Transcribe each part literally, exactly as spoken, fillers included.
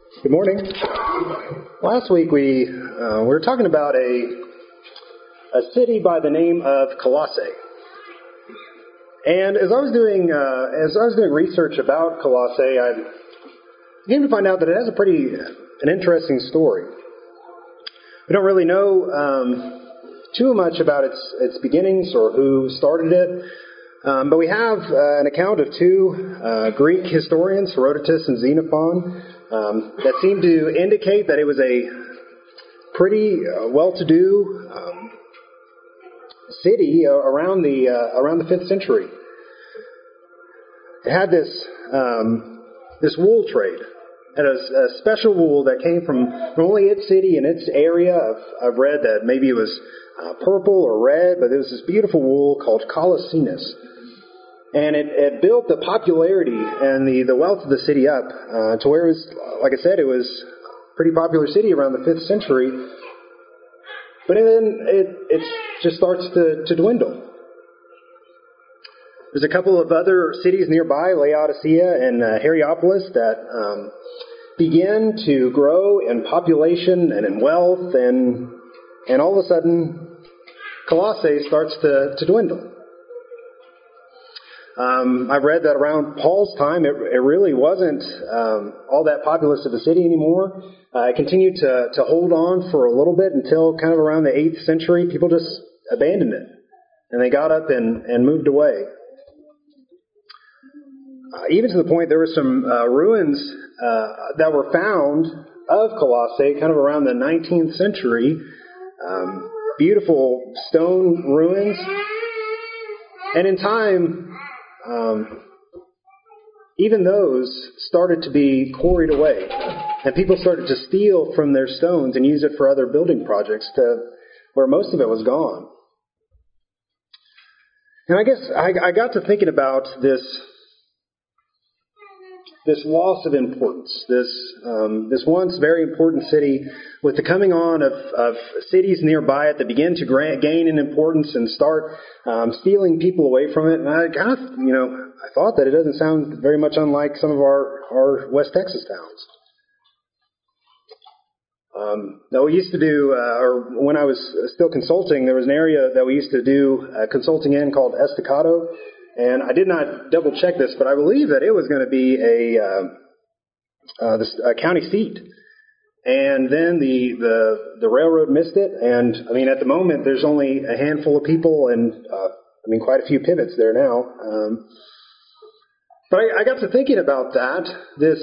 Good morning. Last week we uh, we were talking about a a city by the name of Colossae, and as I was doing uh, as I was doing research about Colossae, I came to find out that it has a pretty an interesting story. We don't really know um, too much about its its beginnings or who started it. Um, but we have uh, an account of two uh, Greek historians, Herodotus and Xenophon, um, that seem to indicate that it was a pretty uh, well-to-do um, city uh, around the uh, around the fifth century. It had this um, this wool trade, and a, a special wool that came from not only its city and its area. I've, I've read that maybe it was uh, purple or red, but it was this beautiful wool called collicinus. And it, it built the popularity and the, the wealth of the city up uh, to where it was, like I said, it was a pretty popular city around the fifth century. But then it, it just starts to, to dwindle. There's a couple of other cities nearby, Laodicea and uh, Hierapolis, that um, begin to grow in population and in wealth, and and all of a sudden, Colossae starts to, to dwindle. Um, I've read that around Paul's time, it, it really wasn't um, all that populous of a city anymore. Uh, it continued to, to hold on for a little bit until kind of around the eighth century. People just abandoned it, and they got up and, and moved away. Uh, even to the point there were some uh, ruins uh, that were found of Colossae kind of around the nineteenth century. Um, beautiful stone ruins. And in time, Um, even those started to be quarried away, and people started to steal from their stones and use it for other building projects, to where most of it was gone. And I guess I, I got to thinking about this this loss of importance, this um, this once very important city, with the coming on of, of cities nearby it that begin to grant, gain in importance and start um, stealing people away from it. And I kind of, you know, I thought that it doesn't sound very much unlike some of our, our West Texas towns. Um, now we used to do, uh, or when I was still consulting, there was an area that we used to do uh, consulting in called Estacado. And I did not double check this, but I believe that it was going to be a, uh, uh, this, a county seat. And then the, the the railroad missed it. And I mean, at the moment, there's only a handful of people, and uh, I mean, quite a few pivots there now. Um, but I, I got to thinking about that. This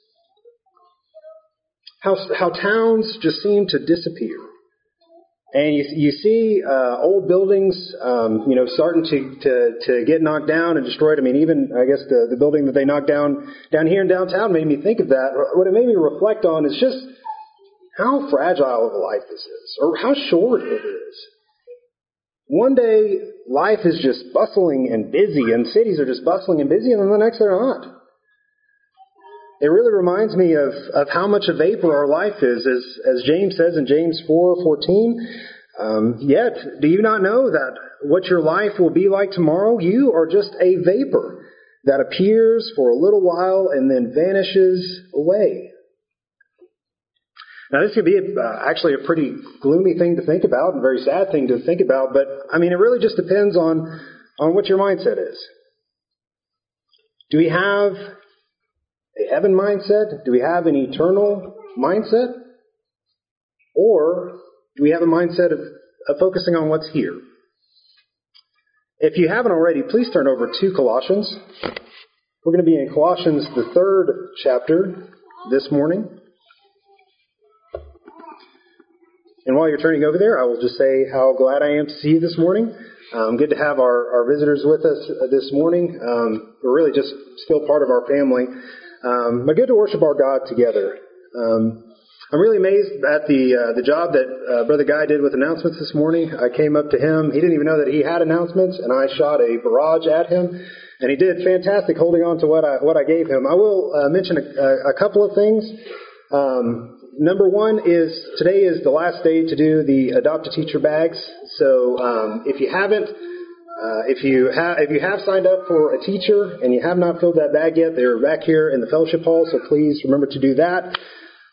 how how towns just seem to disappear. And you, you see uh, old buildings, um, you know, starting to, to, to get knocked down and destroyed. I mean, even, I guess, the, the building that they knocked down down here in downtown made me think of that. What it made me reflect on is just how fragile of a life this is, or how short it is. One day, life is just bustling and busy, and cities are just bustling and busy, and then the next they're not. It really reminds me of, of how much a vapor our life is, as, as James says in James four fourteen. Um, Yet, do you not know that what your life will be like tomorrow? You are just a vapor that appears for a little while and then vanishes away. Now, this could be a, uh, actually a pretty gloomy thing to think about, and a very sad thing to think about, but, I mean, it really just depends on, on what your mindset is. Do we have a heaven mindset? Do we have an eternal mindset? Or do we have a mindset of, of focusing on what's here? If you haven't already, please turn over to Colossians. We're going to be in Colossians, the third chapter, this morning. And while you're turning over there, I will just say how glad I am to see you this morning. Um, good to have our, our visitors with us this morning. Um, we're really just still part of our family. Um, but good to worship our God together. Um, I'm really amazed at the uh, the job that uh, Brother Guy did with announcements this morning. I came up to him. He didn't even know that he had announcements, and I shot a barrage at him. And he did fantastic holding on to what I what I gave him. I will uh, mention a, a couple of things. Um, number one is today is the last day to do the Adopt a Teacher bags. So um, if you haven't, Uh, if you have if you have signed up for a teacher and you have not filled that bag yet, they're back here in the fellowship hall, so please remember to do that.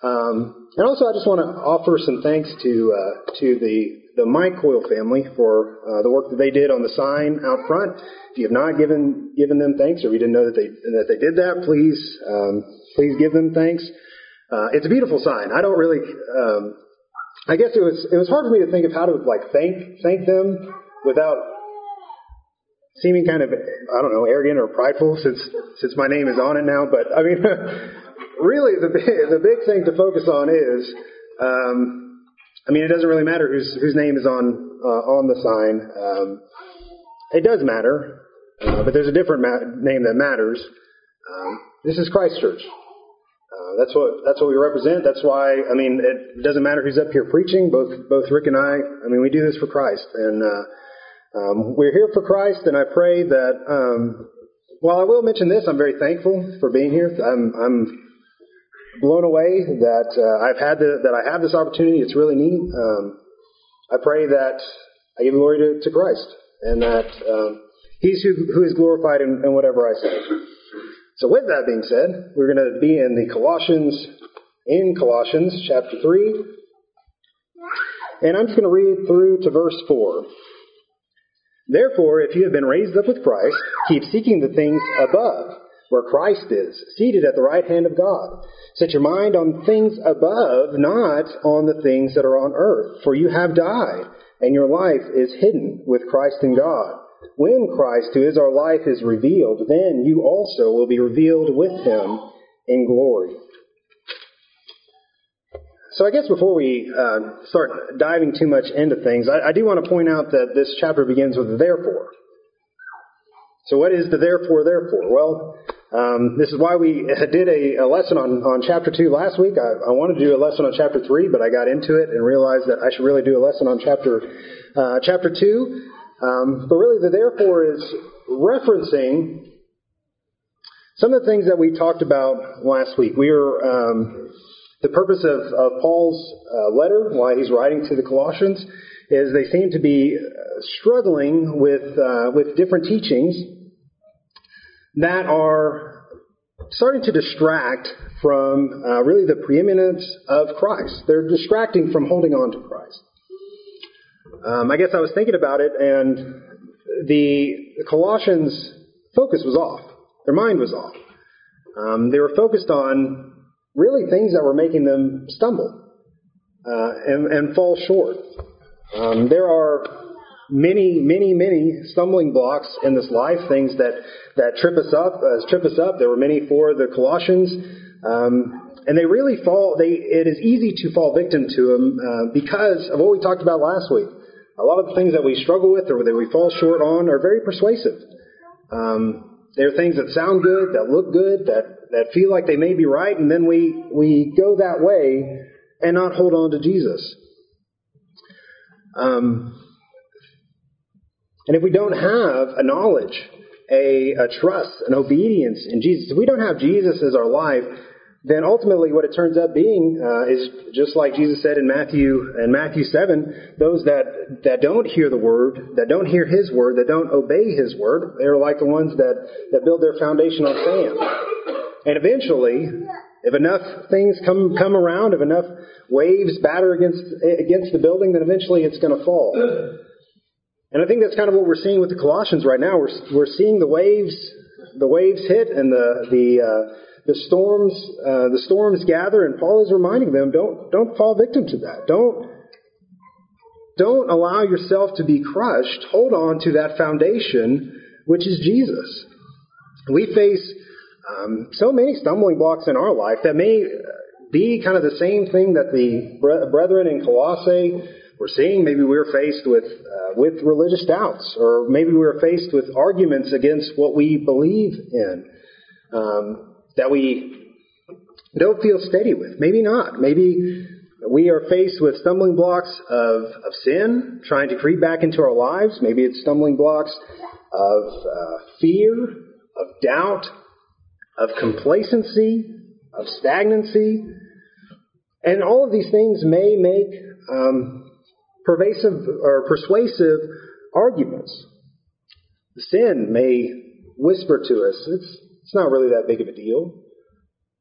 Um, and also, I just want to offer some thanks to uh, to the the Mike Coyle family for uh, the work that they did on the sign out front. If you have not given given them thanks, or if you didn't know that they that they did that, please um, please give them thanks. Uh, it's a beautiful sign. I don't really. Um, I guess it was it was hard for me to think of how to like thank thank them without seeming kind of, I don't know, arrogant or prideful since since my name is on it now. But I mean, really, the the big thing to focus on is, um, I mean, it doesn't really matter whose whose name is on uh, on the sign. Um, it does matter, uh, but there's a different ma- name that matters. Um, this is Christ Church. Uh, that's what that's what we represent. That's why, I mean, it doesn't matter who's up here preaching. Both both Rick and I. I mean, we do this for Christ, and uh, um, we're here for Christ. And I pray that, um, while I will mention this, I'm very thankful for being here. I'm I'm blown away that uh, I've had the, that I have this opportunity. It's really neat. Um, I pray that I give glory to, to Christ, and that um, He's who, who is glorified in, in whatever I say. So with that being said, we're going to be in the Colossians, in Colossians chapter three. And I'm just going to read through to verse four. Therefore, if you have been raised up with Christ, keep seeking the things above, where Christ is, seated at the right hand of God. Set your mind on things above, not on the things that are on earth. For you have died, and your life is hidden with Christ in God. When Christ, who is our life, is revealed, then you also will be revealed with Him in glory. So I guess before we uh, start diving too much into things, I, I do want to point out that this chapter begins with a therefore. So what is the therefore, therefore? Well, um, this is why we did a, a lesson on, on chapter two last week. I, I wanted to do a lesson on chapter three, but I got into it and realized that I should really do a lesson on chapter uh, chapter two. Um, but really, the therefore is referencing some of the things that we talked about last week. We are um, the purpose of, of Paul's uh, letter, why he's writing to the Colossians, is they seem to be struggling with uh, with different teachings that are starting to distract from uh, really the preeminence of Christ. They're distracting from holding on to Christ. Um, I guess I was thinking about it, and the Colossians' focus was off. Their mind was off. Um, they were focused on really things that were making them stumble uh, and, and fall short. Um, there are many, many, many stumbling blocks in this life, things that, that trip us up. Uh, trip us up. There were many for the Colossians. Um, And they really fall, they, it is easy to fall victim to them uh, because of what we talked about last week. A lot of the things that we struggle with or that we fall short on are very persuasive. Um, they're things that sound good, that look good, that, that feel like they may be right, and then we, we go that way and not hold on to Jesus. Um, and if we don't have a knowledge, a, a trust, an obedience in Jesus, if we don't have Jesus as our life, then ultimately what it turns out being uh, is just like Jesus said in Matthew in Matthew seven, those that, that don't hear the word, that don't hear His word, that don't obey His word, they're like the ones that, that build their foundation on sand. And eventually, if enough things come come around, if enough waves batter against against the building, then eventually it's going to fall. And I think that's kind of what we're seeing with the Colossians right now. We're we're seeing the waves the waves hit and the the uh, The storms, uh, the storms gather, and Paul is reminding them: don't, don't fall victim to that. Don't, don't allow yourself to be crushed. Hold on to that foundation, which is Jesus. We face um, so many stumbling blocks in our life that may be kind of the same thing that the brethren in Colossae were seeing. Maybe we were faced with uh, with religious doubts, or maybe we were faced with arguments against what we believe in. Um, that we don't feel steady with. Maybe not. Maybe we are faced with stumbling blocks of, of sin, trying to creep back into our lives. Maybe it's stumbling blocks of uh, fear, of doubt, of complacency, of stagnancy. And all of these things may make um, pervasive or persuasive arguments. The sin may whisper to us, it's It's not really that big of a deal.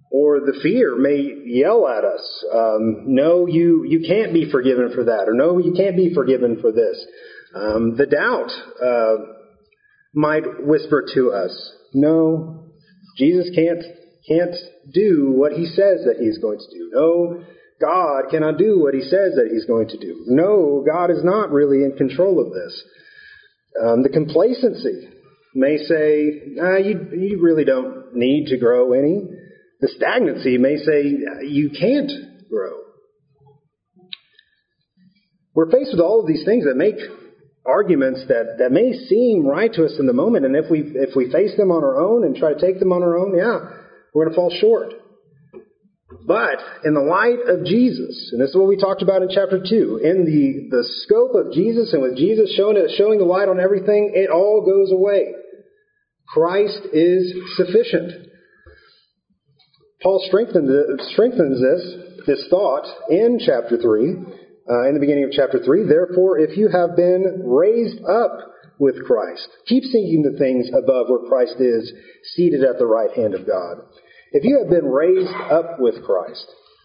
Or the fear may yell at us, um, no, you, you can't be forgiven for that, or no, you can't be forgiven for this. Um, the doubt uh, might whisper to us, no, Jesus can't can't do what he says that he's going to do. No, God cannot do what he says that he's going to do. No, God is not really in control of this. Um, the complacency may say, nah, you, you really don't need to grow any. The stagnancy may say, you can't grow. We're faced with all of these things that make arguments that, that may seem right to us in the moment, and if we if we face them on our own and try to take them on our own, yeah, we're going to fall short. But in the light of Jesus, and this is what we talked about in chapter two, in the, the scope of Jesus and with Jesus showing it, showing the light on everything, it all goes away. Christ is sufficient. Paul strengthens, strengthens this, this thought in chapter three, uh, in the beginning of chapter three. Therefore, if you have been raised up with Christ, keep seeking the things above where Christ is, seated at the right hand of God. If you have been raised up with Christ,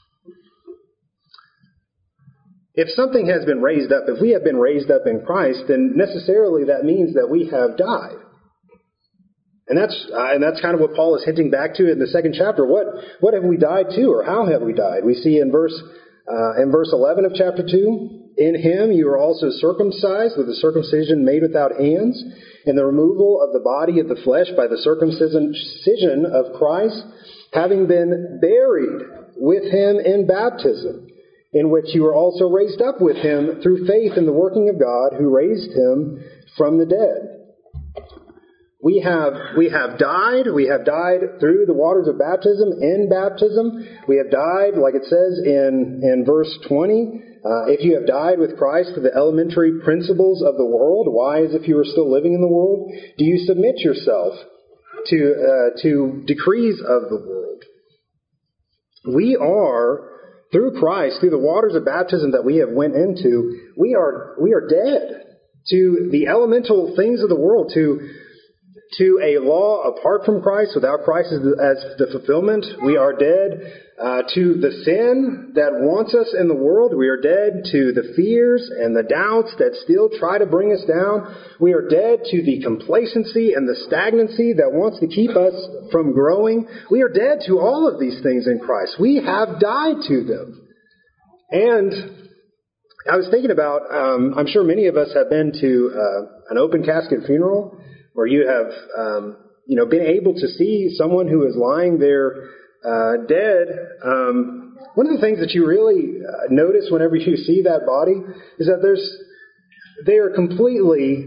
if something has been raised up, if we have been raised up in Christ, then necessarily that means that we have died. And that's uh, and that's kind of what Paul is hinting back to in the second chapter. What what have we died to, or how have we died? We see in verse uh, in verse eleven of chapter two, in him you are also circumcised with a circumcision made without hands, in the removal of the body of the flesh by the circumcision of Christ, having been buried with him in baptism, in which you are also raised up with him through faith in the working of God who raised him from the dead. We have, we have died, we have died through the waters of baptism, in baptism. We have died, like it says in, in verse twenty, uh, if you have died with Christ to the elementary principles of the world, why, as if you were still living in the world, do you submit yourself to, uh, to decrees of the world? We are, through Christ, through the waters of baptism that we have went into, we are, we are dead to the elemental things of the world, to to a law apart from Christ, without Christ as the, as the fulfillment. We are dead uh, to the sin that wants us in the world. We are dead to the fears and the doubts that still try to bring us down. We are dead to the complacency and the stagnancy that wants to keep us from growing. We are dead to all of these things in Christ. We have died to them. And I was thinking about, um, I'm sure many of us have been to uh, an open casket funeral, where you have, um, you know, been able to see someone who is lying there uh, dead. Um, one of the things that you really uh, notice whenever you see that body is that there's, they are completely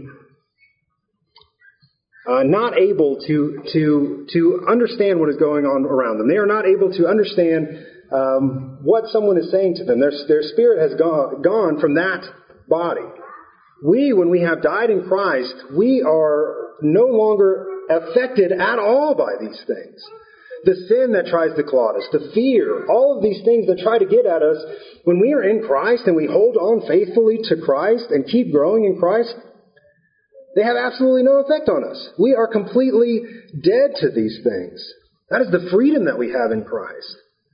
uh, not able to to to understand what is going on around them. They are not able to understand um, what someone is saying to them. Their their spirit has gone gone from that body. We, when we have died in Christ, we are no longer affected at all by these things. The sin that tries to clog us, the fear, all of these things that try to get at us, when we are in Christ and we hold on faithfully to Christ and keep growing in Christ, they have absolutely no effect on us. We are completely dead to these things. That is the freedom that we have in Christ.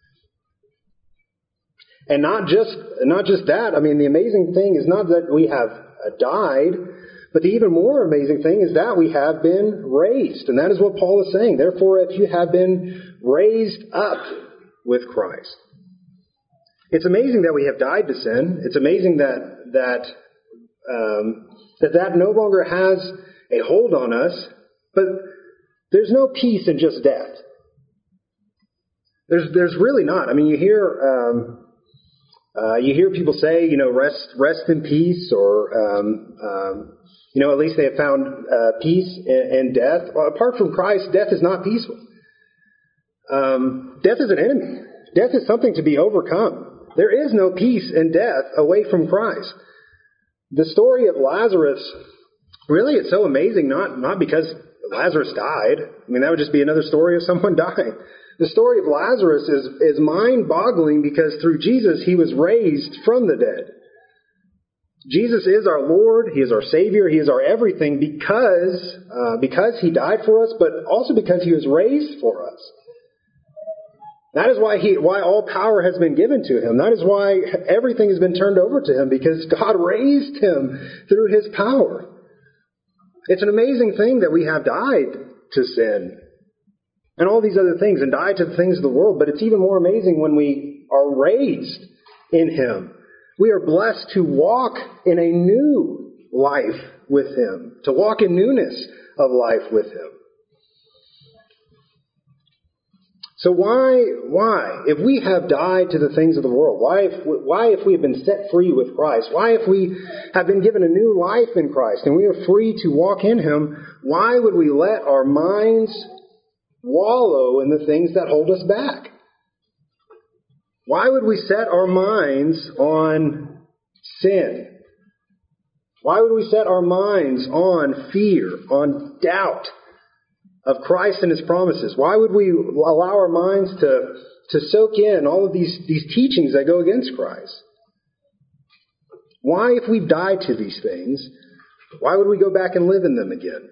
And not just, not just that. I mean, the amazing thing is not that we have died, but the even more amazing thing is that we have been raised. And that is what Paul is saying. Therefore, if you have been raised up with Christ. It's amazing that we have died to sin. It's amazing that that um, that, that no longer has a hold on us. But there's no peace in just death. There's there's really not. I mean, you hear um, uh, you hear people say, you know, rest rest in peace, or um, um, you know, at least they have found uh, peace in, in death. Well, apart from Christ, death is not peaceful. Um, death is an enemy. Death is something to be overcome. There is no peace in death away from Christ. The story of Lazarus, really, it's so amazing, not, not because Lazarus died. I mean, that would just be another story of someone dying. The story of Lazarus is, is mind-boggling because through Jesus, he was raised from the dead. Jesus is our Lord. He is our Savior. He is our everything because, uh, because he died for us, but also because he was raised for us. That is why he, why all power has been given to him. That is why everything has been turned over to him, because God raised him through his power. It's an amazing thing that we have died to sin and all these other things and died to the things of the world. But it's even more amazing when we are raised in him. We are blessed to walk in a new life with him, to walk in newness of life with him. So why, why, if we have died to the things of the world, why if, why if we have been set free with Christ, why if we have been given a new life in Christ and we are free to walk in him, why would we let our minds wallow in the things that hold us back? Why would we set our minds on sin? Why would we set our minds on fear, on doubt of Christ and his promises? Why would we allow our minds to, to soak in all of these, these teachings that go against Christ? Why, if we've died to these things, why would we go back and live in them again?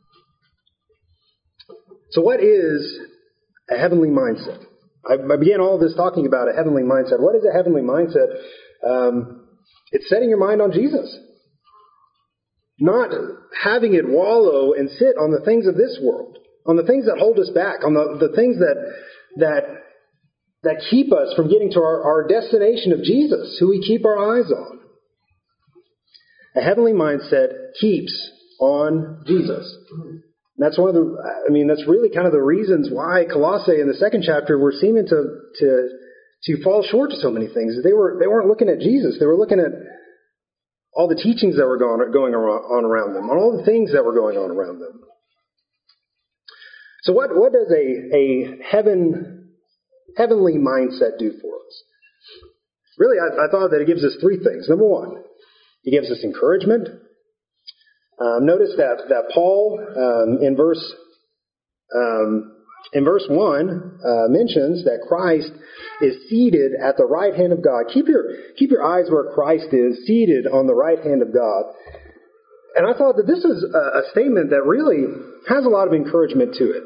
So what is a heavenly mindset? I, I began all of this talking about a heavenly mindset. What is a heavenly mindset? Um, it's setting your mind on Jesus. Not having it wallow and sit on the things of this world, on the things that hold us back, on the, the things that that that keep us from getting to our, our destination of Jesus, who we keep our eyes on. A heavenly mindset keeps on Jesus. That's one of the, I mean, that's really kind of the reasons why Colossae in the second chapter were seeming to to to fall short to so many things. They were they weren't looking at Jesus. They were looking at all the teachings that were going, going on around them, on all the things that were going on around them. So what, what does a, a heaven, heavenly mindset do for us? Really, I, I thought that it gives us three things. Number one, it gives us encouragement. Um, notice that, that Paul, um, in verse, um, in verse one, uh, mentions that Christ is seated at the right hand of God. Keep your, keep your eyes where Christ is, seated on the right hand of God. And I thought that this is a, a statement that really has a lot of encouragement to it.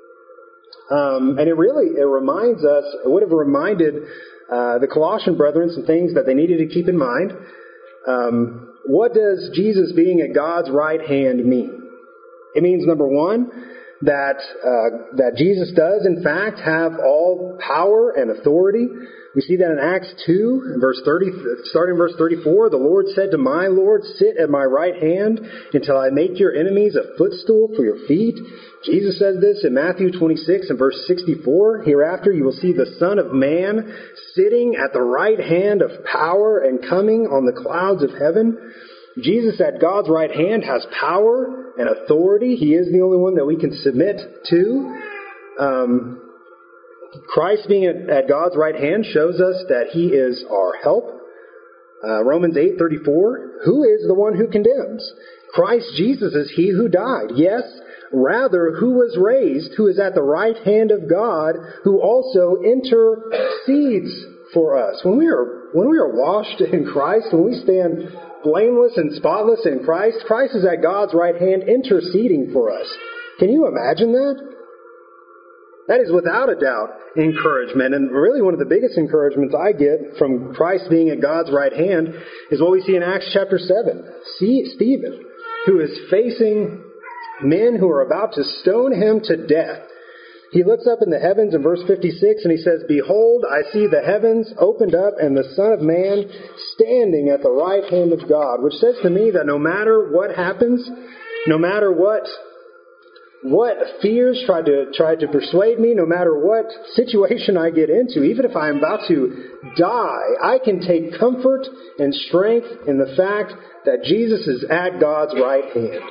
Um, and it really, it reminds us, it would have reminded uh, the Colossian brethren some things that they needed to keep in mind. Um, what does Jesus being at God's right hand mean? It means, number one, that uh, that Jesus does, in fact, have all power and authority. We see that in Acts two, verse thirty, starting in verse thirty-four, the Lord said to my Lord, sit at my right hand until I make your enemies a footstool for your feet. Jesus says this in Matthew twenty-six and verse sixty-four. Hereafter you will see the Son of Man sitting at the right hand of power and coming on the clouds of heaven. Jesus at God's right hand has power and authority. He is the only one that we can submit to. Um, Christ being at, at God's right hand shows us that he is our help. Uh, Romans eight thirty-four, who is the one who condemns? Christ Jesus is he who died. Yes, rather, who was raised, who is at the right hand of God, who also intercedes for us. When we are, when we are washed in Christ, when we stand blameless and spotless in Christ, Christ is at God's right hand interceding for us. Can you imagine that? That is without a doubt encouragement. And really one of the biggest encouragements I get from Christ being at God's right hand is what we see in Acts chapter seven. See Stephen, who is facing men who are about to stone him to death. He looks up in the heavens in verse fifty-six and he says, behold, I see the heavens opened up and the Son of Man standing at the right hand of God, which says to me that no matter what happens, no matter what what fears try to try to persuade me, no matter what situation I get into, even if I'm about to die, I can take comfort and strength in the fact that Jesus is at God's right hand.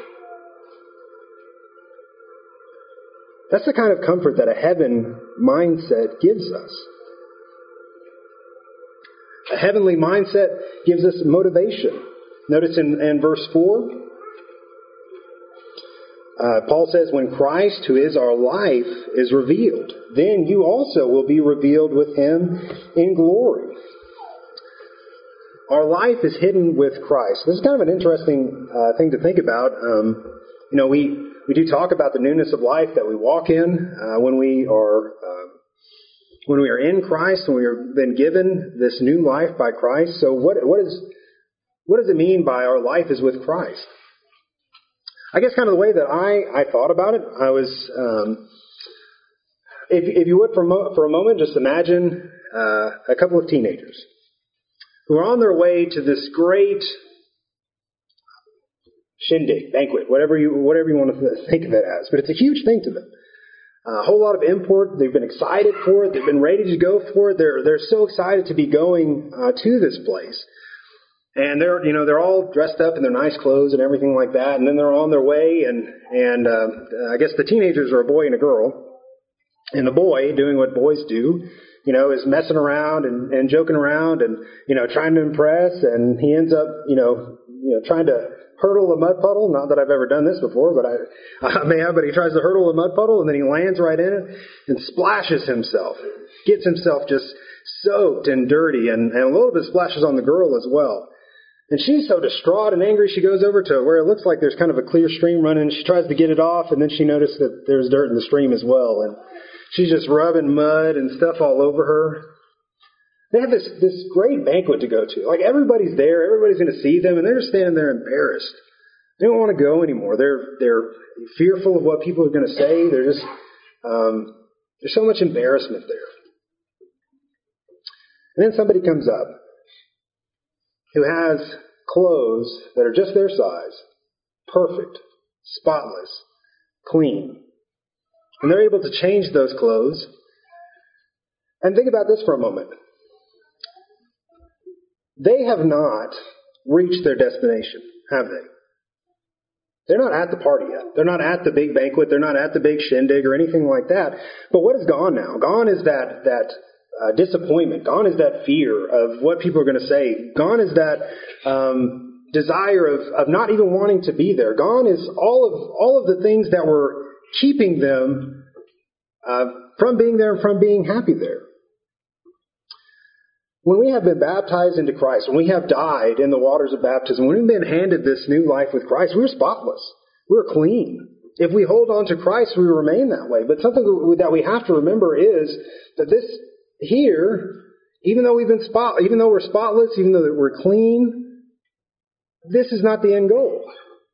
That's the kind of comfort that a heaven mindset gives us. A heavenly mindset gives us motivation. Notice in, in verse four, uh, Paul says, when Christ, who is our life, is revealed, then you also will be revealed with him in glory. Our life is hidden with Christ. This is kind of an interesting uh, thing to think about. Um, you know, we... We do talk about the newness of life that we walk in uh, when we are uh, when we are in Christ, when we have been given this new life by Christ. So what, what is, what does it mean by our life is with Christ? I guess kind of the way that I, I thought about it, I was, um, if, if you would for, mo- for a moment, just imagine uh, a couple of teenagers who are on their way to this great shindig, banquet, whatever you whatever you want to think of it as. But it's a huge thing to them. Uh, a whole lot of import. They've been excited for it. They've been ready to go for it. They're they're so excited to be going uh, to this place. And they're you know they're all dressed up in their nice clothes and everything like that. And then they're on their way. And and uh, I guess the teenagers are a boy and a girl. And the boy, doing what boys do, you know, is messing around and, and joking around and you know trying to impress. And he ends up you know you know trying to hurdle a mud puddle. Not that I've ever done this before, but I, I may have. But he tries to hurdle a mud puddle, and then he lands right in it and splashes himself, gets himself just soaked and dirty, and, and a little bit splashes on the girl as well. And she's so distraught and angry, she goes over to where it looks like there's kind of a clear stream running. She tries to get it off, and then she notices that there's dirt in the stream as well, and she's just rubbing mud and stuff all over her. They have this, this great banquet to go to. Like, everybody's there. Everybody's going to see them, and they're just standing there embarrassed. They don't want to go anymore. They're they're fearful of what people are going to say. They're just, um, there's so much embarrassment there. And then somebody comes up who has clothes that are just their size, perfect, spotless, clean. And they're able to change those clothes. And think about this for a moment. They have not reached their destination, have they? They're not at the party yet. They're not at the big banquet. They're not at the big shindig or anything like that. But what is gone now? Gone is that that uh, disappointment. Gone is that fear of what people are going to say. Gone is that um, desire of, of not even wanting to be there. Gone is all of all of the things that were keeping them uh, from being there and from being happy there. When we have been baptized into Christ, when we have died in the waters of baptism, when we've been handed this new life with Christ, we're spotless. We're clean. If we hold on to Christ, we remain that way. But something that we have to remember is that this here, even though we've been spot, even though we're spotless, even though we're clean, this is not the end goal.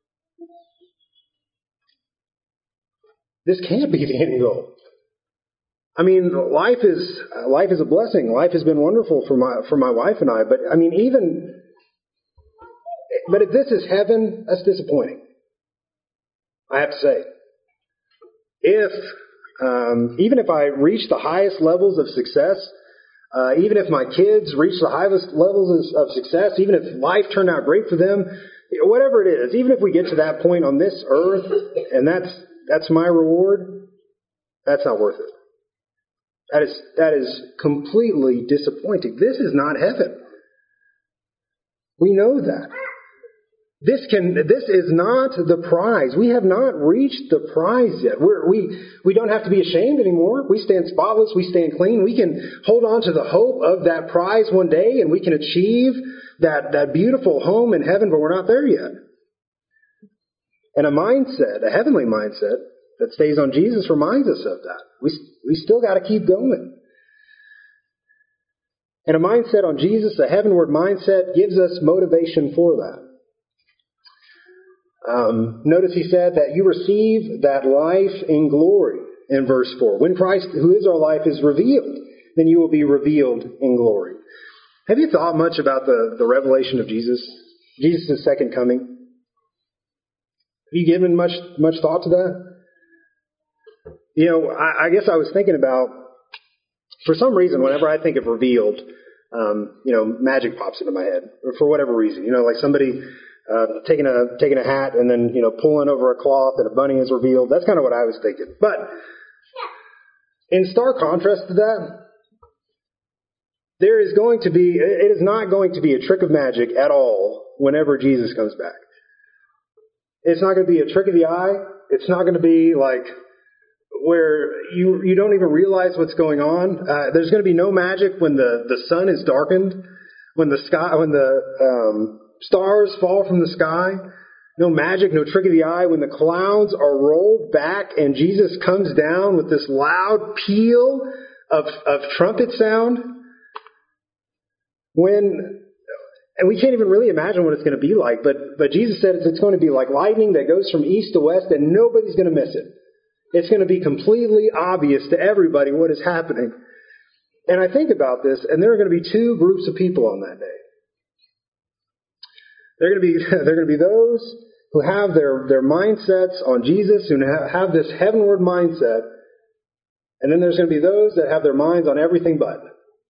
This can't be the end goal. I mean, life is life is a blessing. Life has been wonderful for my for my wife and I. But I mean, even but if this is heaven, that's disappointing. I have to say, if um, even if I reach the highest levels of success, uh, even if my kids reach the highest levels of, of success, even if life turned out great for them, whatever it is, even if we get to that point on this earth, and that's that's my reward, that's not worth it. That is, that is completely disappointing. This is not heaven. We know that. This can, this is not the prize. We have not reached the prize yet. We're, we, we don't have to be ashamed anymore. We stand spotless. We stand clean. We can hold on to the hope of that prize one day, and we can achieve that, that beautiful home in heaven, but we're not there yet. And a mindset, a heavenly mindset, that stays on Jesus reminds us of that. We we still got to keep going. And a mindset on Jesus, a heavenward mindset, gives us motivation for that. Um, notice he said that you receive that life in glory in verse four. When Christ, who is our life, is revealed, then you will be revealed in glory. Have you thought much about the, the revelation of Jesus? Jesus' second coming? Have you given much much thought to that? You know, I, I guess I was thinking about, for some reason, whenever I think of revealed, um, you know, magic pops into my head, or for whatever reason. You know, like somebody uh, taking a taking a hat and then, you know, pulling over a cloth and a bunny is revealed. That's kind of what I was thinking. But in stark contrast to that, there is going to be, it is not going to be a trick of magic at all whenever Jesus comes back. It's not going to be a trick of the eye. It's not going to be like where you you don't even realize what's going on. Uh, there's going to be no magic when the, the sun is darkened, when the sky, when the um, stars fall from the sky. No magic, no trick of the eye. When the clouds are rolled back and Jesus comes down with this loud peal of, of trumpet sound. When, and we can't even really imagine what it's going to be like, but, but Jesus said it's, it's going to be like lightning that goes from east to west and nobody's going to miss it. It's going to be completely obvious to everybody what is happening. And I think about this, and there are going to be two groups of people on that day. They're going to be, they're going to be those who have their, their mindsets on Jesus, who have this heavenward mindset. And then there's going to be those that have their minds on everything but.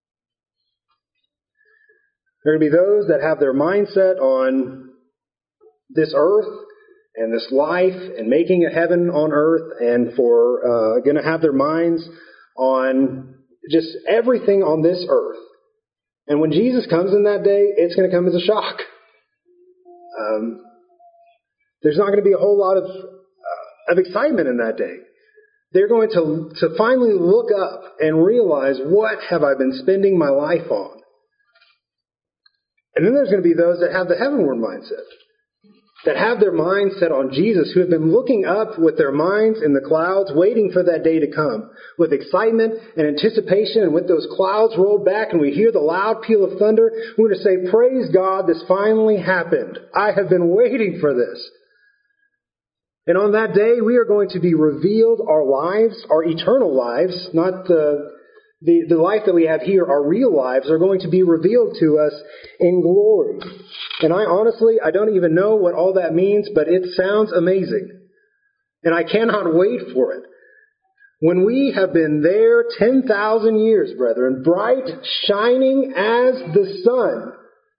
There are going to be those that have their mindset on this earth and this life and making a heaven on earth, and for uh, going to have their minds on just everything on this earth. And when Jesus comes in that day, it's going to come as a shock. Um, there's not going to be a whole lot of uh, of excitement in that day. They're going to to finally look up and realize, what have I been spending my life on? And then there's going to be those that have the heavenward mindset, that have their minds set on Jesus, who have been looking up with their minds in the clouds, waiting for that day to come, with excitement and anticipation. And with those clouds rolled back and we hear the loud peal of thunder, we're going to say, praise God, this finally happened. I have been waiting for this. And on that day, we are going to be revealed, our lives, our eternal lives, not the The, the life that we have here, our real lives, are going to be revealed to us in glory. And I honestly, I don't even know what all that means, but it sounds amazing. And I cannot wait for it. When we have been there ten thousand years, brethren, bright, shining as the sun.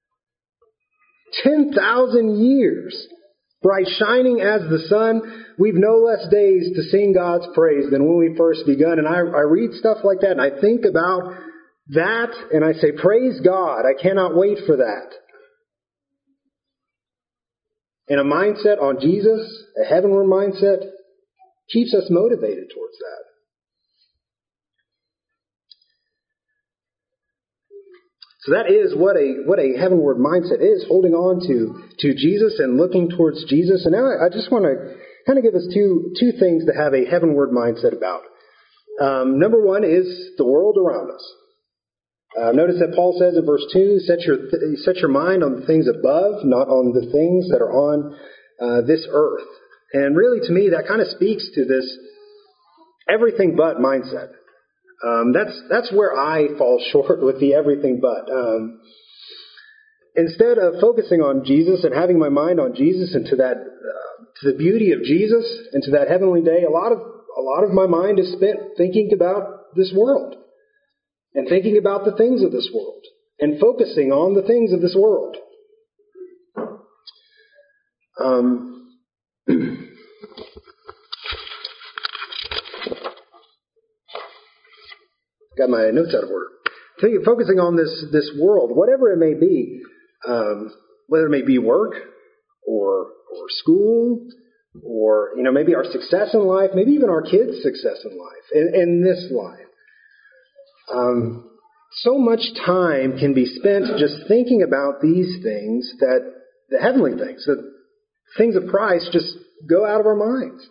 ten thousand years. Bright, shining as the sun, we've no less days to sing God's praise than when we first begun. And I, I read stuff like that, and I think about that, and I say, praise God, I cannot wait for that. And a mindset on Jesus, a heavenward mindset, keeps us motivated towards that. So that is what a what a heavenward mindset is, holding on to, to Jesus and looking towards Jesus. And now I, I just want to kind of give us two two things to have a heavenward mindset about. Um, number one is the world around us. Uh, notice that Paul says in verse two, set your set your mind on the things above, not on the things that are on uh, this earth. And really, to me, that kind of speaks to this everything but mindset. Um, that's that's where I fall short with the everything but. Um, instead of focusing on Jesus and having my mind on Jesus and to that uh, to the beauty of Jesus and to that heavenly day, a lot of a lot of my mind is spent thinking about this world and thinking about the things of this world and focusing on the things of this world. Um. Got my notes out of order. Think, focusing on this this world, whatever it may be, um, whether it may be work or or school, or you know maybe our success in life, maybe even our kids' success in life, in, in this life. Um, so much time can be spent just thinking about these things, that the heavenly things, the things of Christ, just go out of our minds.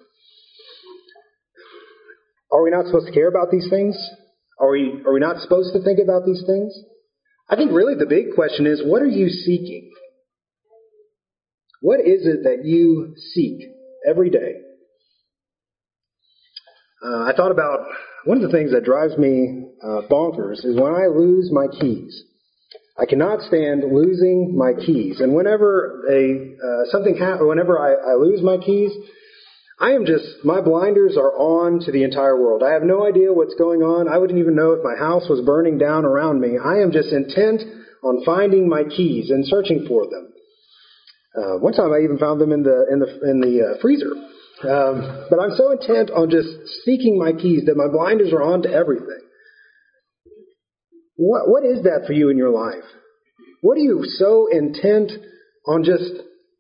Are we not supposed to care about these things? Are we, are we not supposed to think about these things? I think really the big question is, what are you seeking? What is it that you seek every day? Uh, I thought about one of the things that drives me uh, bonkers is when I lose my keys. I cannot stand losing my keys. And whenever a uh, something happens, whenever I, I lose my keys, I am just, my blinders are on to the entire world. I have no idea what's going on. I wouldn't even know if my house was burning down around me. I am just intent on finding my keys and searching for them. Uh, one time I even found them in the in the in the uh, freezer. Um, but I'm so intent on just seeking my keys that my blinders are on to everything. What what is that for you in your life? What are you so intent on just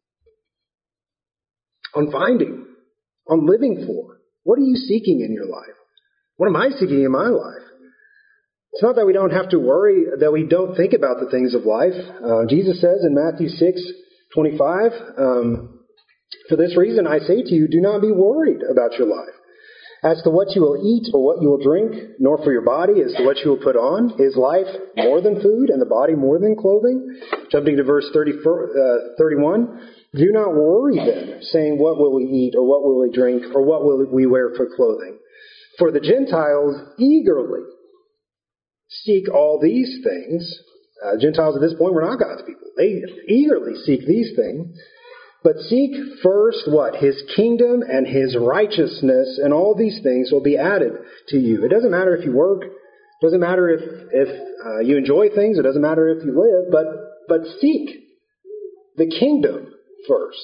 on finding? On living for? What are you seeking in your life? What am I seeking in my life? It's not that we don't have to worry, that we don't think about the things of life. Uh, Jesus says in Matthew six twenty-five, um, for this reason I say to you, do not be worried about your life, As to what you will eat or what you will drink, nor for your body as to what you will put on. Is life more than food, and the body more than clothing? Jumping to verse thirty, uh, thirty-one. Do not worry then, saying, what will we eat, or what will we drink, or what will we wear for clothing? For the Gentiles eagerly seek all these things. Uh, Gentiles at this point were not God's people. They eagerly seek these things. But seek first what? His kingdom and His righteousness, and all these things will be added to you. It doesn't matter if you work. It doesn't matter if, if uh, you enjoy things. It doesn't matter if you live. But, but seek the kingdom first.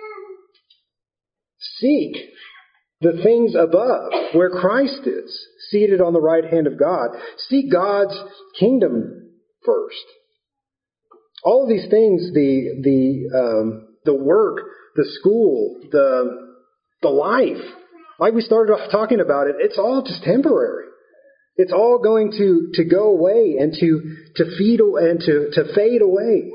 Seek the things above, where Christ is, seated on the right hand of God. Seek God's kingdom first. All of these things, the the um, the work, the school, the the life, like we started off talking about it, it's all just temporary. It's all going to, to go away and to to feed and to, to fade away.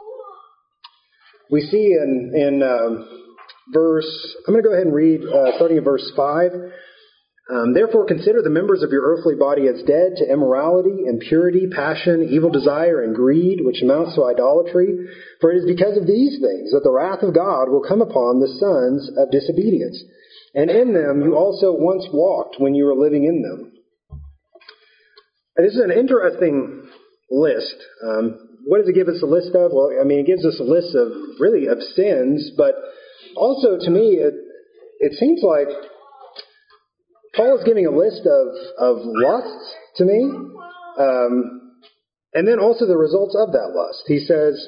We see in in um, verse. I'm going to go ahead and read uh, starting in verse five. Um, Therefore, consider the members of your earthly body as dead to immorality, impurity, passion, evil desire, and greed, which amounts to idolatry. For it is because of these things that the wrath of God will come upon the sons of disobedience. And in them you also once walked when you were living in them. And this is an interesting list. Um, what does it give us a list of? Well, I mean, it gives us a list of really of sins, but also to me, it it seems like Paul is giving a list of, of lusts to me, um, and then also the results of that lust. He says,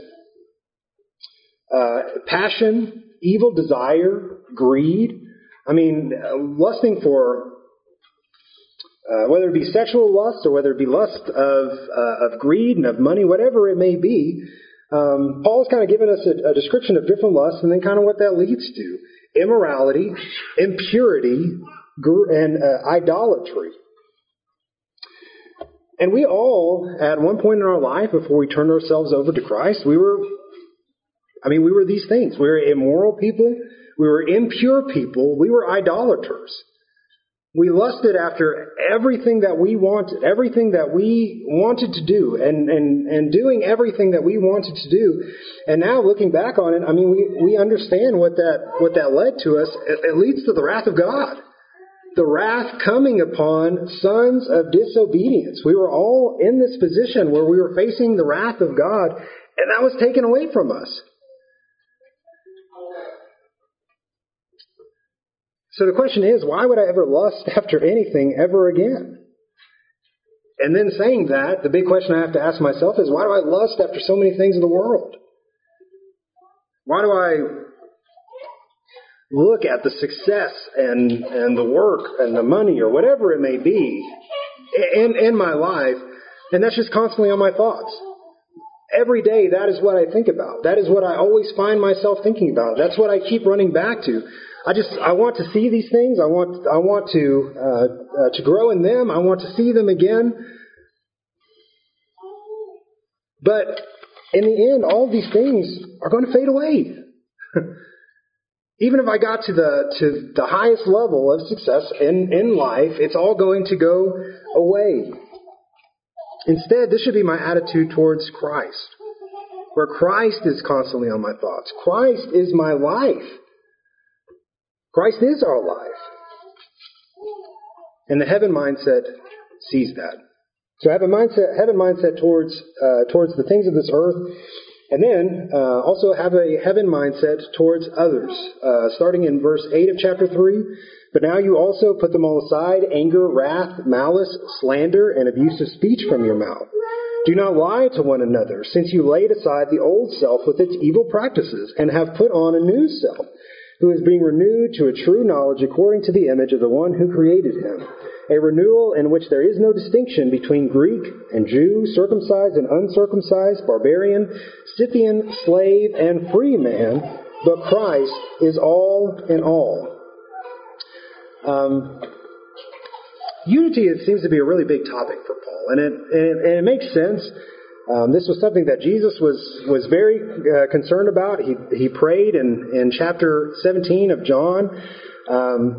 uh, passion, evil desire, greed. I mean, uh, lusting for, uh, whether it be sexual lust or whether it be lust of uh, of greed and of money, whatever it may be, um, Paul's kind of given us a, a description of different lusts and then kind of what that leads to. Immorality, impurity, and uh, idolatry. And we all, at one point in our life, before we turned ourselves over to Christ, we were, I mean, we were these things. We were immoral people. We were impure people. We were idolaters. We lusted after everything that we wanted, everything that we wanted to do, and, and, and doing everything that we wanted to do. And now looking back on it, I mean, we, we understand what that, what that led to us. It, it leads to the wrath of God. The wrath coming upon sons of disobedience. We were all in this position where we were facing the wrath of God, and that was taken away from us. So the question is, why would I ever lust after anything ever again? And then saying that, the big question I have to ask myself is, why do I lust after so many things in the world? Why do I look at the success and, and the work and the money or whatever it may be in, in my life, and that's just constantly on my thoughts? Every day, that is what I think about. That is what I always find myself thinking about. That's what I keep running back to. I just, I want to see these things. I want, I want to, uh, uh, to grow in them. I want to see them again. But in the end, all these things are going to fade away. Even if I got to the, to the highest level of success in, in life, it's all going to go away. Instead, this should be my attitude towards Christ, where Christ is constantly on my thoughts. Christ is my life. Christ is our life. And the heaven mindset sees that. So have a mindset, heaven mindset towards uh, towards the things of this earth, and then uh, also have a heaven mindset towards others. Uh, starting in verse eight of chapter three, but now you also put them all aside: anger, wrath, malice, slander, and abusive speech from your mouth. Do not lie to one another, since you laid aside the old self with its evil practices, and have put on a new self, who is being renewed to a true knowledge according to the image of the one who created him. A renewal in which there is no distinction between Greek and Jew, circumcised and uncircumcised, barbarian, Scythian, slave, and free man, but Christ is all in all. Um, unity it seems to be a really big topic for Paul, and it, and it, and it makes sense. Um, this was something that Jesus was was very uh, concerned about. He he prayed in, in chapter seventeen of John. Um,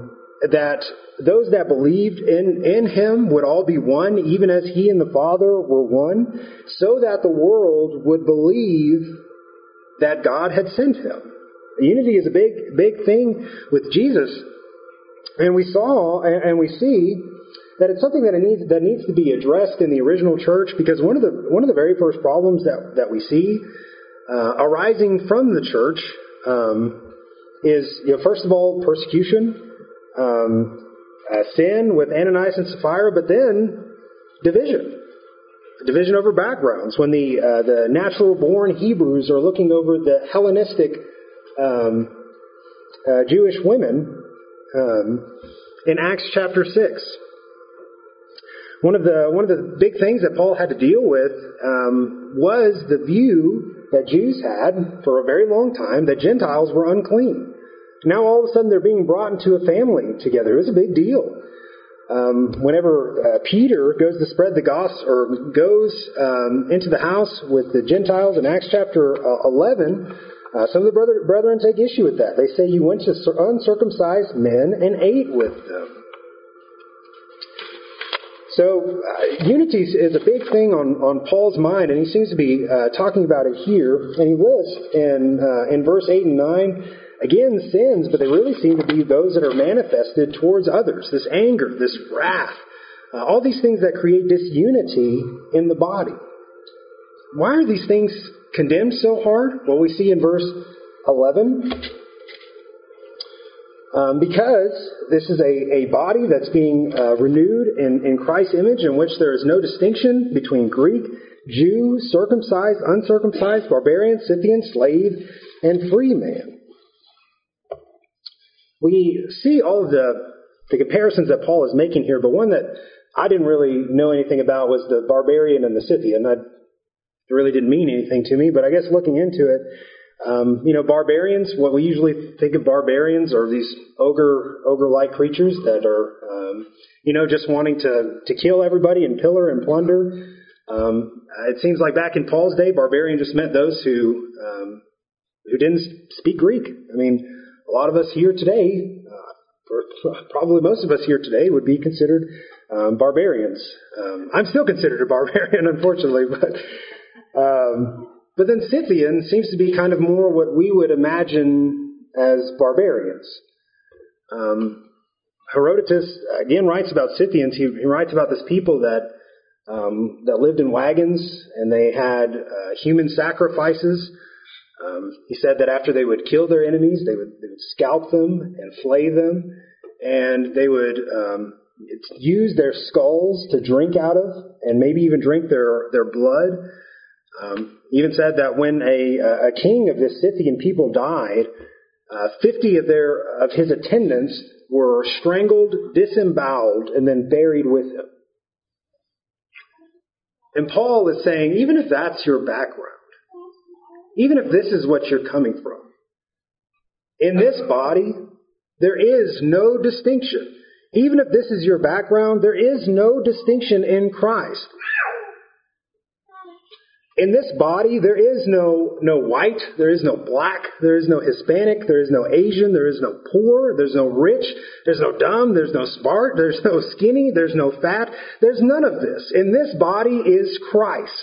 that those that believed in, in him would all be one, even as he and the Father were one, so that the world would believe that God had sent him. Unity is a big, big thing with Jesus. And we saw and, and we see that it's something that it needs that needs to be addressed in the original church, because one of the one of the very first problems that, that we see uh, arising from the church um, is, you know, first of all, persecution, um, uh, sin with Ananias and Sapphira, but then division. Division over backgrounds. When the uh, the natural-born Hebrews are looking over the Hellenistic um, uh, Jewish women um, in Acts chapter six. One of the one of the big things that Paul had to deal with um, was the view that Jews had for a very long time that Gentiles were unclean. Now all of a sudden they're being brought into a family together. It was a big deal. Um, whenever uh, Peter goes to spread the gospel, or goes um, into the house with the Gentiles in Acts chapter uh, eleven, uh, some of the brother, brethren take issue with that. They say, you went to uncircumcised men and ate with them. So uh, unity is a big thing on, on Paul's mind, and he seems to be uh, talking about it here. And he lists in uh, in verse eight and nine, again, sins, but they really seem to be those that are manifested towards others. This anger, this wrath, uh, all these things that create disunity in the body. Why are these things condemned so hard? Well, we see in verse eleven. Um, because this is a, a body that's being uh, renewed in, in Christ's image, in which there is no distinction between Greek, Jew, circumcised, uncircumcised, barbarian, Scythian, slave, and free man. We see all of the, the comparisons that Paul is making here, but one that I didn't really know anything about was the barbarian and the Scythian. I, it really didn't mean anything to me, but I guess looking into it, Um, you know, barbarians, what we usually think of barbarians are these ogre, ogre-like creatures that are, um, you know, just wanting to, to kill everybody and pillar and plunder. Um, it seems like back in Paul's day, barbarian just meant those who, um, who didn't speak Greek. I mean, a lot of us here today, uh, for, probably most of us here today would be considered, um, barbarians. Um, I'm still considered a barbarian, unfortunately, but, um, But then Scythian seems to be kind of more what we would imagine as barbarians. Um, Herodotus, again, writes about Scythians. He, he writes about this people that um, that lived in wagons, and they had uh, human sacrifices. Um, he said that after they would kill their enemies, they would, they would scalp them and flay them, and they would um, use their skulls to drink out of, and maybe even drink their, their blood. Um, even said that when a, a king of this Scythian people died, uh, fifty of their of his attendants were strangled, disemboweled, and then buried with him. And Paul is saying, even if that's your background, even if this is what you're coming from, in this body, there is no distinction. Even if this is your background, there is no distinction in Christ. In this body, there is no, no white, there is no black, there is no Hispanic, there is no Asian, there is no poor, there's no rich, there's no dumb, there's no smart, there's no skinny, there's no fat, there's none of this. In this body is Christ.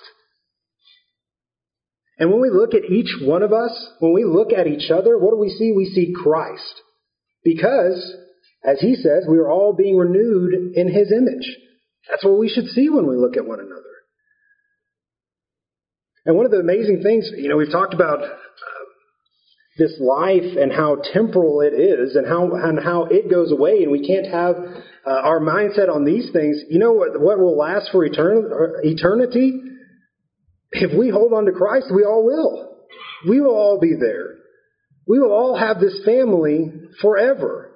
And when we look at each one of us, when we look at each other, what do we see? We see Christ. Because, as he says, we are all being renewed in his image. That's what we should see when we look at one another. And one of the amazing things, you know, we've talked about uh, this life and how temporal it is, and how and how it goes away, and we can't have uh, our mindset on these things. You know what, what will last for etern- eternity? If we hold on to Christ, we all will. We will all be there. We will all have this family forever.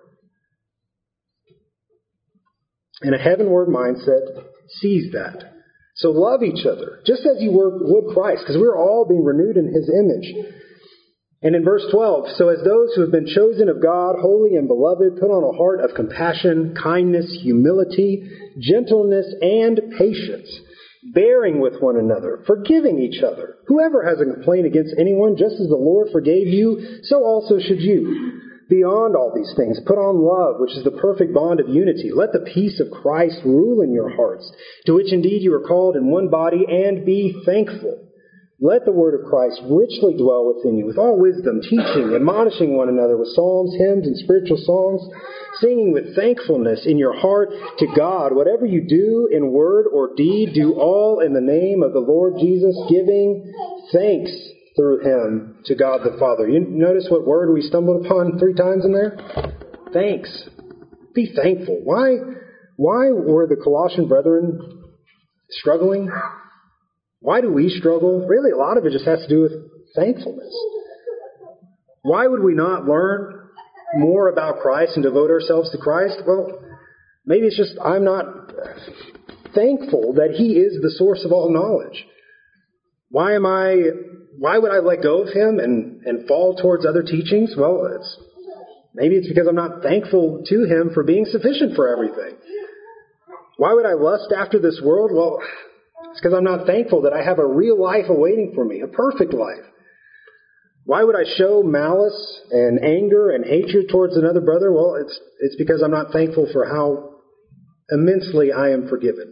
And a heavenward mindset sees that. So love each other, just as you would Christ, because we're all being renewed in his image. And in verse twelve, so as those who have been chosen of God, holy and beloved, put on a heart of compassion, kindness, humility, gentleness, and patience, bearing with one another, forgiving each other. Whoever has a complaint against anyone, just as the Lord forgave you, so also should you. Beyond all these things, put on love, which is the perfect bond of unity. Let the peace of Christ rule in your hearts, to which indeed you are called in one body, and be thankful. Let the word of Christ richly dwell within you, with all wisdom, teaching, admonishing one another with psalms, hymns, and spiritual songs, singing with thankfulness in your heart to God. Whatever you do in word or deed, do all in the name of the Lord Jesus, giving thanks through him to God the Father. You notice what word we stumbled upon three times in there? Thanks. Be thankful. Why, why were the Colossian brethren struggling? Why do we struggle? Really, a lot of it just has to do with thankfulness. Why would we not learn more about Christ and devote ourselves to Christ? Well, maybe it's just I'm not thankful that He is the source of all knowledge. Why am I, why would I let go of Him and, and fall towards other teachings? Well, it's, maybe it's because I'm not thankful to Him for being sufficient for everything. Why would I lust after this world? Well, it's because I'm not thankful that I have a real life awaiting for me, a perfect life. Why would I show malice and anger and hatred towards another brother? Well, it's it's because I'm not thankful for how immensely I am forgiven.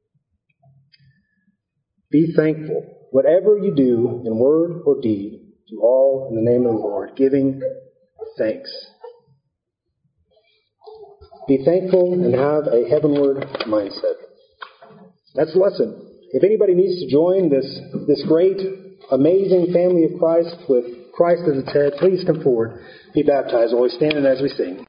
Be thankful. Whatever you do in word or deed, do all in the name of the Lord, giving thanks. Be thankful and have a heavenward mindset. That's the lesson. If anybody needs to join this, this great, amazing family of Christ with Christ as its head, please come forward, be baptized while we stand and as we sing.